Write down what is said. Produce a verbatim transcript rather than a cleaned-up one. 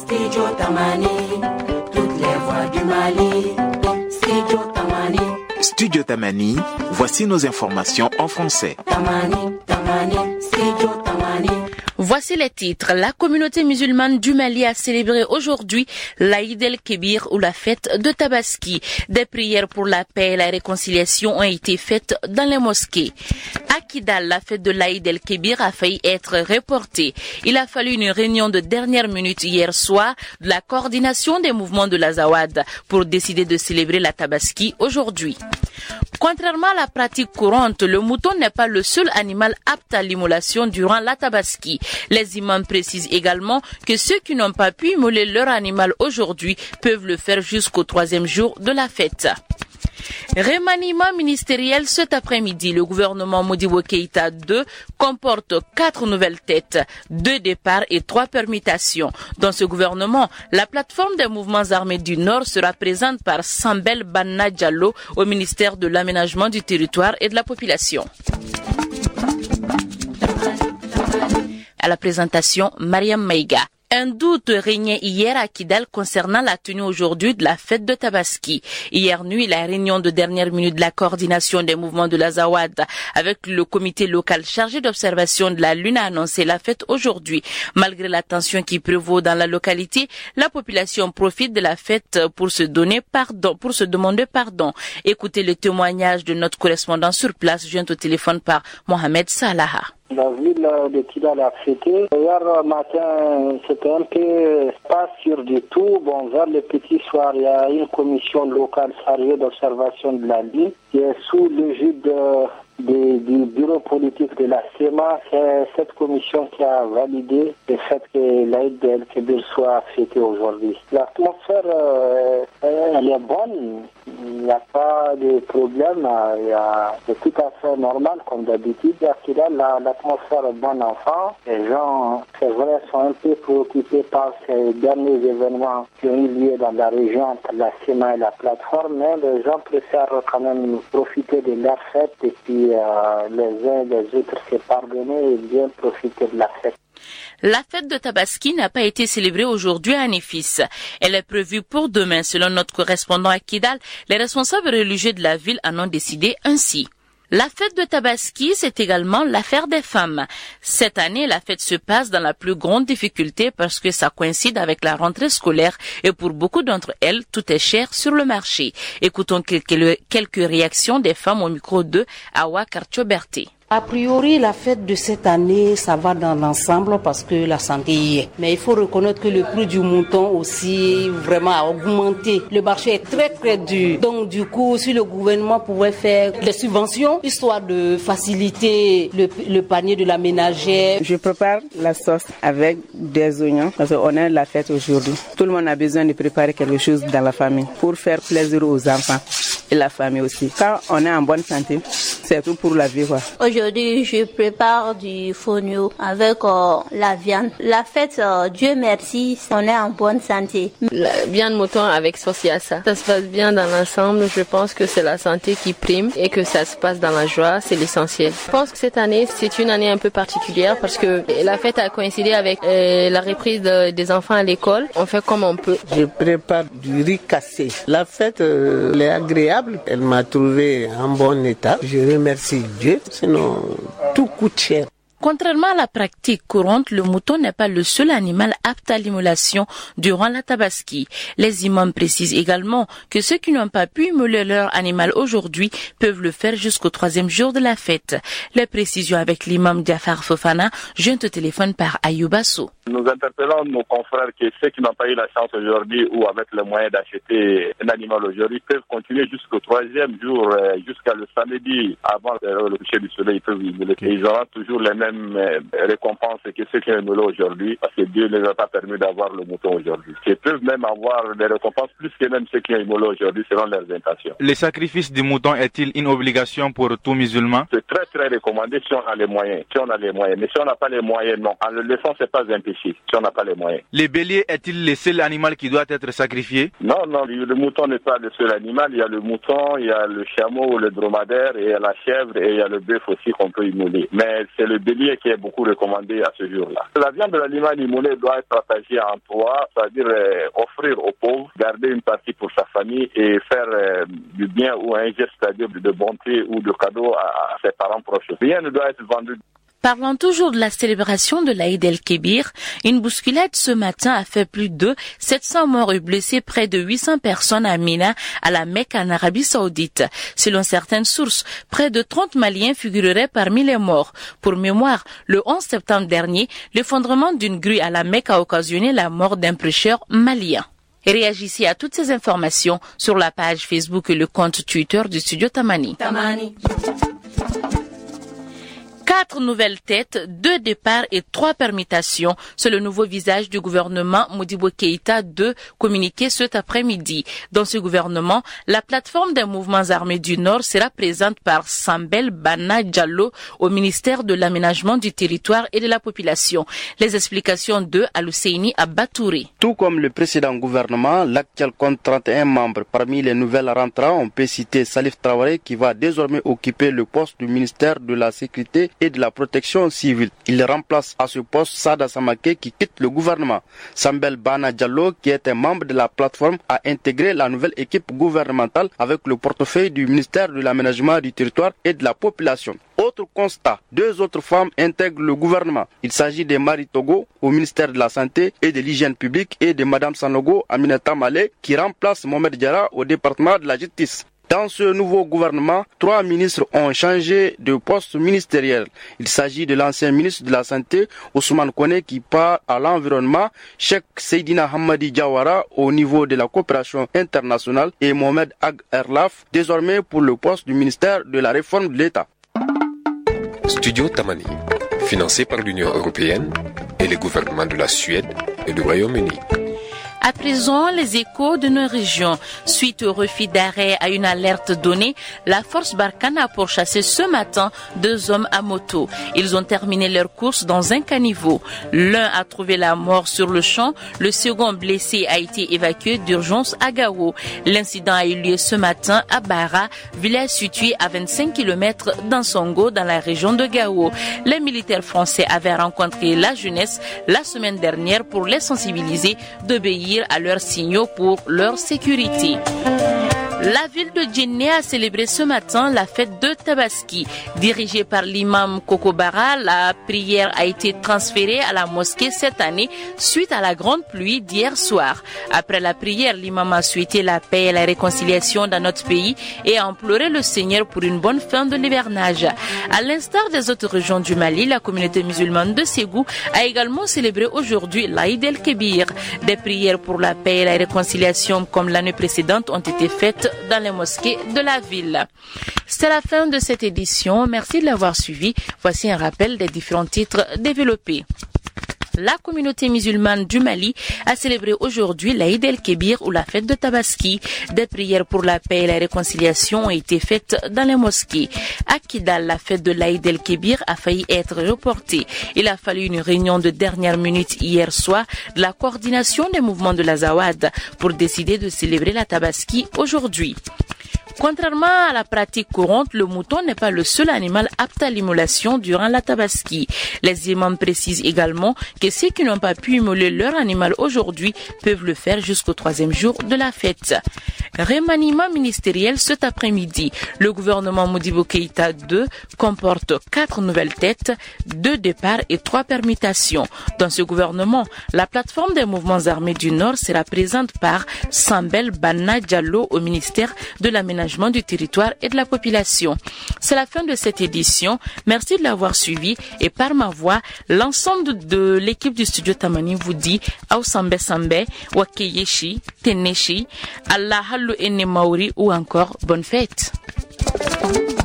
Studio Tamani, toutes les voix du Mali. Studio Tamani. Studio Tamani, voici nos informations en français. Tamani, Tamani, Studio Tamani. Voici les titres. La communauté musulmane du Mali a célébré aujourd'hui l'Aïd el-Kébir ou la fête de Tabaski. Des prières pour la paix et la réconciliation ont été faites dans les mosquées. À Kidal, la fête de l'Aïd el-Kébir a failli être reportée. Il a fallu une réunion de dernière minute hier soir de la coordination des mouvements de l'Azawad pour décider de célébrer la Tabaski aujourd'hui. Contrairement à la pratique courante, le mouton n'est pas le seul animal apte à l'immolation durant la Tabaski. Les imams précisent également que ceux qui n'ont pas pu immoler leur animal aujourd'hui peuvent le faire jusqu'au troisième jour de la fête. Remaniement ministériel cet après-midi. Le gouvernement Modibo Keïta deux comporte quatre nouvelles têtes, deux départs et trois permutations. Dans ce gouvernement, la plateforme des mouvements armés du Nord sera présente par Sambel Banna Diallo au ministère de l'Aménagement du Territoire et de la Population. À la présentation, Mariam Maïga. Un doute régnait hier à Kidal concernant la tenue aujourd'hui de la fête de Tabaski. Hier nuit, la réunion de dernière minute de la coordination des mouvements de l'Azawad avec le comité local chargé d'observation de la Lune a annoncé la fête aujourd'hui. Malgré la tension qui prévaut dans la localité, la population profite de la fête pour se donner pardon, pour se demander pardon. Écoutez le témoignage de notre correspondant sur place, joint au téléphone par Mohamed Salaha. La ville de Kidal a fêté. Hier matin, c'était un peu pas sûr du tout. Bon, vers le petit soir, il y a une commission locale chargée d'observation de la ville qui est sous l'égide de, de, du bureau politique de la S E M A. C'est cette commission qui a validé le fait que l'Aïd el-Kébir soit fêté aujourd'hui. L'atmosphère, euh, elle est bonne. Il n'y a pas de problème. Il y a, c'est tout à fait normal comme d'habitude. À Kidal, la, l'atmosphère est bonne enfant. Les gens, c'est vrai, sont un peu préoccupés par ces derniers événements qui ont eu lieu dans la région entre la S E M A et la plateforme, mais les gens préfèrent quand même profiter de leur fête et puis euh, les uns et les autres se pardonner et bien profiter de la fête. La fête de Tabaski n'a pas été célébrée aujourd'hui à Néfis. Elle est prévue pour demain. Selon notre correspondant à Kidal, les responsables religieux de la ville en ont décidé ainsi. La fête de Tabaski, c'est également l'affaire des femmes. Cette année, la fête se passe dans la plus grande difficulté parce que ça coïncide avec la rentrée scolaire et pour beaucoup d'entre elles, tout est cher sur le marché. Écoutons quelques, quelques réactions des femmes au micro de Awa Kartio-Berté. A priori, la fête de cette année, ça va dans l'ensemble parce que la santé y est. Mais il faut reconnaître que le prix du mouton aussi vraiment a augmenté. Le marché est très très dur. Donc du coup, si le gouvernement pouvait faire des subventions, histoire de faciliter le, le panier de la ménagère. Je prépare la sauce avec des oignons parce qu'on a la fête aujourd'hui. Tout le monde a besoin de préparer quelque chose dans la famille pour faire plaisir aux enfants et la famille aussi. Quand on est en bonne santé, c'est tout pour la vie, quoi. Aujourd'hui, je prépare du fonio avec euh, la viande. La fête, euh, Dieu merci, on est en bonne santé. La viande mouton avec sauce yassa. Ça se passe bien dans l'ensemble. Je pense que c'est la santé qui prime et que ça se passe dans la joie, c'est l'essentiel. Je pense que cette année, c'est une année un peu particulière parce que la fête a coïncidé avec euh, la reprise de, des enfants à l'école. On fait comme on peut. Je prépare du riz cassé. La fête, euh, elle est agréable. Elle m'a trouvé en bon état. Je remercie Dieu. Sinon, tout coûte cher. Contrairement à la pratique courante, le mouton n'est pas le seul animal apte à l'immolation durant la Tabaski. Les imams précisent également que ceux qui n'ont pas pu immoler leur animal aujourd'hui peuvent le faire jusqu'au troisième jour de la fête. Les précisions avec l'imam Diafar Fofana, joint au téléphone par Ayoubasso. Nous interpellons nos confrères que ceux qui n'ont pas eu la chance aujourd'hui ou avec les moyens d'acheter un animal aujourd'hui peuvent continuer jusqu'au troisième jour, jusqu'à le samedi avant le coucher du soleil. Ils peuvent immoler. Ils auront toujours les mêmes récompenses que ceux qui ont immolé aujourd'hui parce que Dieu ne les a pas permis d'avoir le mouton aujourd'hui. Ils peuvent même avoir des récompenses plus que même ceux qui ont immolé aujourd'hui selon leurs intentions. Le sacrifice du mouton est-il une obligation pour tout musulman? C'est très très recommandé si on a les moyens. Si on a les moyens. Mais si on n'a pas les moyens, non. En le laissant, c'est pas un péché. Si on n'a pas les moyens. Le bélier est-il le seul animal qui doit être sacrifié? Non, non, le mouton n'est pas le seul animal. Il y a le mouton, il y a le chameau, le dromadaire, et il y a la chèvre, et il y a le bœuf aussi qu'on peut immoler. Mais c'est le bélier l'immobilier qui est beaucoup recommandé à ce jour-là. La viande de l'animal immolé doit être partagée en trois, c'est-à-dire euh, offrir aux pauvres, garder une partie pour sa famille et faire euh, du bien ou un geste, c'est-à-dire de bonté ou de cadeau à, à ses parents proches. Rien ne doit être vendu. Parlant toujours de la célébration de l'Aïd el-Kébir, une bousculade ce matin a fait plus de sept cents morts et blessés, près de huit cents personnes à Mina, à la Mecque en Arabie Saoudite. Selon certaines sources, près de trente Maliens figureraient parmi les morts. Pour mémoire, le onze septembre dernier, l'effondrement d'une grue à la Mecque a occasionné la mort d'un prêcheur malien. Réagissez à toutes ces informations sur la page Facebook et le compte Twitter du studio Tamani. Tamani. Quatre nouvelles têtes, deux départs et trois permutations. C'est le nouveau visage du gouvernement Modibo Keïta deux communiqué cet après-midi. Dans ce gouvernement, la plateforme des mouvements armés du Nord sera présente par Sambel Bana Diallo au ministère de l'Aménagement du Territoire et de la Population. Les explications de Alouseini Abatouri. Tout comme le précédent gouvernement, l'actuel compte trente et un membres. Parmi les nouvelles rentrants, on peut citer Salif Traoré qui va désormais occuper le poste du ministère de la Sécurité et de la protection civile. Il remplace à ce poste Sada Samake qui quitte le gouvernement. Sambel Bana Diallo, qui est un membre de la plateforme, a intégré la nouvelle équipe gouvernementale avec le portefeuille du ministère de l'Aménagement du Territoire et de la Population. Autre constat, deux autres femmes intègrent le gouvernement. Il s'agit de Marie Togo au ministère de la Santé et de l'Hygiène publique et de Madame Sanogo Aminata Malé qui remplace Mohamed Diarra au département de la Justice. Dans ce nouveau gouvernement, trois ministres ont changé de poste ministériel. Il s'agit de l'ancien ministre de la Santé, Ousmane Kone, qui part à l'environnement, Cheikh Seydina Hamadi Diawara au niveau de la coopération internationale et Mohamed Ag Erlaf, désormais pour le poste du ministère de la Réforme de l'État. Studio Tamani, financé par l'Union européenne et les gouvernements de la Suède et du Royaume-Uni. À présent, les échos de nos régions. Suite au refus d'arrêt à une alerte donnée, la force Barkhane a pourchassé ce matin deux hommes à moto. Ils ont terminé leur course dans un caniveau. L'un a trouvé la mort sur le champ, le second blessé a été évacué d'urgence à Gao. L'incident a eu lieu ce matin à Bara, village situé à vingt-cinq kilomètres d'Ansongo dans la région de Gao. Les militaires français avaient rencontré la jeunesse la semaine dernière pour les sensibiliser d'obéir à leurs signaux pour leur sécurité. La ville de Djenné a célébré ce matin la fête de Tabaski. Dirigée par l'imam Kokobara, la prière a été transférée à la mosquée cette année suite à la grande pluie d'hier soir. Après la prière, l'imam a souhaité la paix et la réconciliation dans notre pays et a imploré le Seigneur pour une bonne fin de l'hivernage. À l'instar des autres régions du Mali, la communauté musulmane de Ségou a également célébré aujourd'hui l'Aïd el-Kébir. Des prières pour la paix et la réconciliation comme l'année précédente ont été faites dans les mosquées de la ville. C'est la fin de cette édition. Merci de l'avoir suivi. Voici un rappel des différents titres développés. La communauté musulmane du Mali a célébré aujourd'hui l'Aïd el-Kébir ou la fête de Tabaski. Des prières pour la paix et la réconciliation ont été faites dans les mosquées. À Kidal, la fête de l'Aïd el-Kébir a failli être reportée. Il a fallu une réunion de dernière minute hier soir de la coordination des mouvements de la Zawad pour décider de célébrer la Tabaski aujourd'hui. Contrairement à la pratique courante, le mouton n'est pas le seul animal apte à l'immolation durant la Tabaski. Les imams précisent également que ceux qui n'ont pas pu immoler leur animal aujourd'hui peuvent le faire jusqu'au troisième jour de la fête. Remaniement ministériel cet après-midi. Le gouvernement Modibo Keïta deux comporte quatre nouvelles têtes, deux départs et trois permutations. Dans ce gouvernement, la plateforme des mouvements armés du Nord sera présente par Sambel Bana Diallo au ministère de l'Aménagement du Territoire et de la Population. C'est la fin de cette édition. Merci de l'avoir suivi et par ma voix, l'ensemble de l'équipe du studio Tamani vous dit Aousambe Sambe, Wakeyeshi, Teneshi, Allah Hallu Enne Maori ou encore bonne fête.